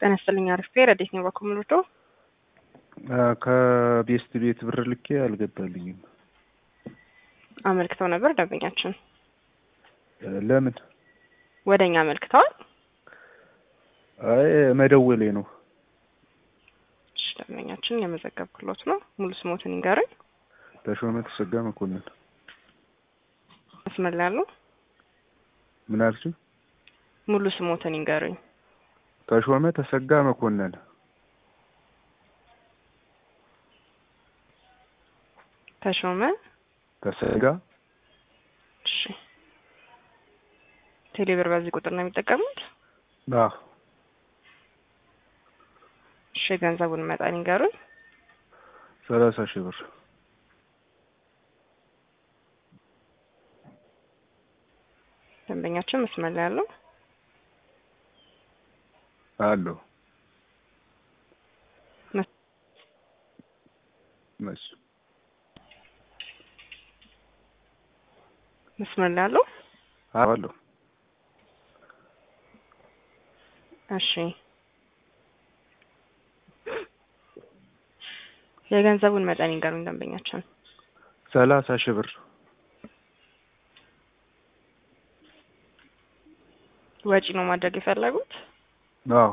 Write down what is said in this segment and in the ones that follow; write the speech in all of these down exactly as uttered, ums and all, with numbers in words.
ጤና ይስጥልኝ አርፌ ረዲት ነው በኮምሮቶ ከቤስት ቤት ብር ልኬ አልገባልኝም። አመልክተው ነበር ደንበኛችን? ለምን ወደኛ አመልክተዋል? አይ መደወሌ ነው። እሺ ደንበኛችን የመዘገብኩሎት ነው። ሙሉ ስሞትን ይንገሩኝ። ተሾመ ተሰጋ መኮንን። አስመላሉ ምን አልሽ? ሙሉ ስሞትን ይንገሩኝ። ተሾመ ተሰጋ መኮንን። ተሾመ ተሰጋ። እሺ ቴሌብር በዚህ ቁጥር ነው የሚጠቀሙት? አዎ። እሺ ገንዘቡን መጠን ይንገሩኝ። ሰላሳ ሺህ ብር። ደንበኛችን መስመር ላይ ያለው አሎ መስ መስመር ላይ ያለው አሎ እሺ የገንዘቡን መጠን ይንገሩኝ ደንበኛችን። ሰላሳ ሺህ ብር። ወጪ ነው ማድረግ የፈለጉት? አዎ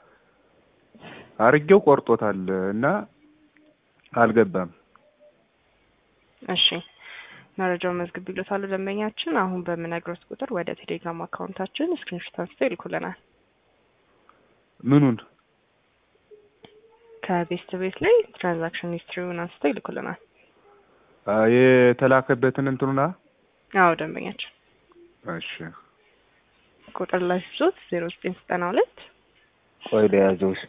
አርጌው ቆርጦታል እና አልገባም። እሺ መረጃውን መዝግቢሎታል ደንበኛችን። አሁን በምነግሮት ቁጥር ወደ ቴሌግራም አካውንታችን ስክሪንሾት አንስተው ይልኩልናል። ምኑን? ከቤስት ቤት ላይ ትራንዛክሽን ሂስትሪውን አንስተው ይልኩልናል። አይ የተላከበትን እንትኑና? አዎ ደንበኛችን። እሺ ቁጥር ላይ ሶስት ዜሮ ዘጠኝ ዘጠና ሁለት ቆይ ለያዘው እስቲ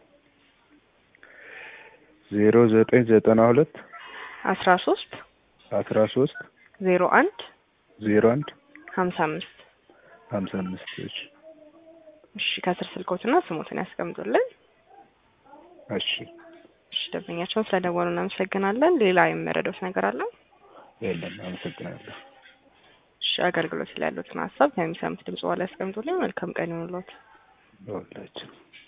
ዜሮ ዘጠኝ ዘጠና ሁለት አስራ ሶስት አስራ ሶስት ዜሮ አንድ ዜሮ አንድ ሀምሳ አምስት ሀምሳ አምስት እሺ እሺ ከስር ስልኮትና ስሞትን ያስቀምጡልን። እሺ እሺ ደንበኛችን ስለደወሉ እናመሰግናለን። ሌላ የምረዳዎት ነገር አለ? የለም አመሰግናለሁ። እሺ አገልግሎት ላይ ያሉትን ሀሳብ ከሚሰሙት ድምጽ በኋላ ያስቀምጡልኝ። መልካም ቀን ይሁንልዎት። ወላሂ